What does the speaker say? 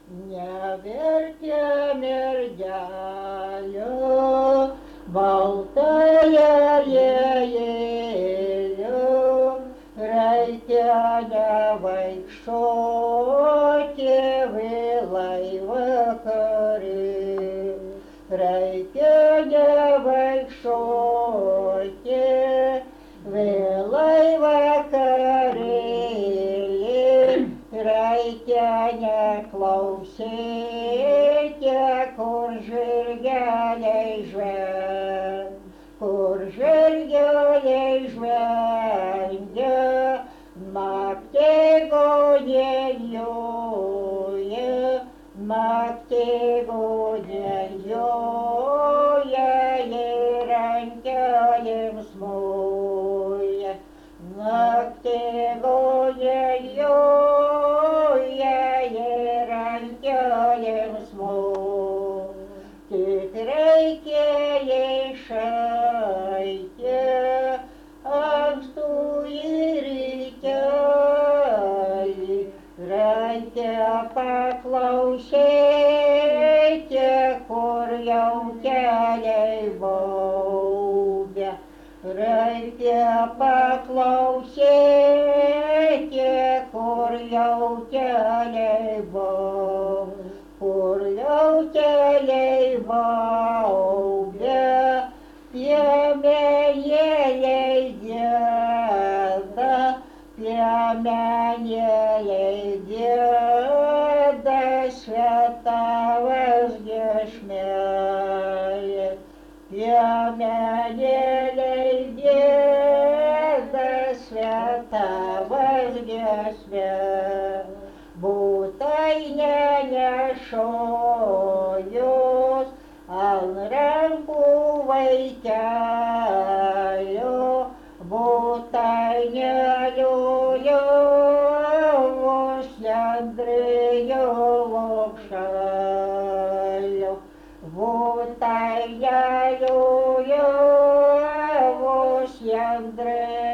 Neverkia mergelė, baltąją lėlę, reikia nevaikščioti vėlai vakare. Reikia nevaikščioti vėlai vakarėlį, reikia neklausyti, kur žirgeliai žvengia, naktį godėliuoja, ir angelėms moja. Naktį godėliuoja ir angelėms moja. Tik reikia išeiti ankstų į rytelį, reikia paklausyti, kur jau keliai baubia. Reikia paklausyti, kur jau keliai baubia. Kur jau keliai baubia, piemenėliai gieda, piemenėliai gieda, švietavas giesmelė. Piemenėliai gieda, švietavas giesmelė. Būtainę nešiojus ant rankų vaikelio, būtainėlių vos lendrėjo lopšelio. Būtainėlių vos lendrėjo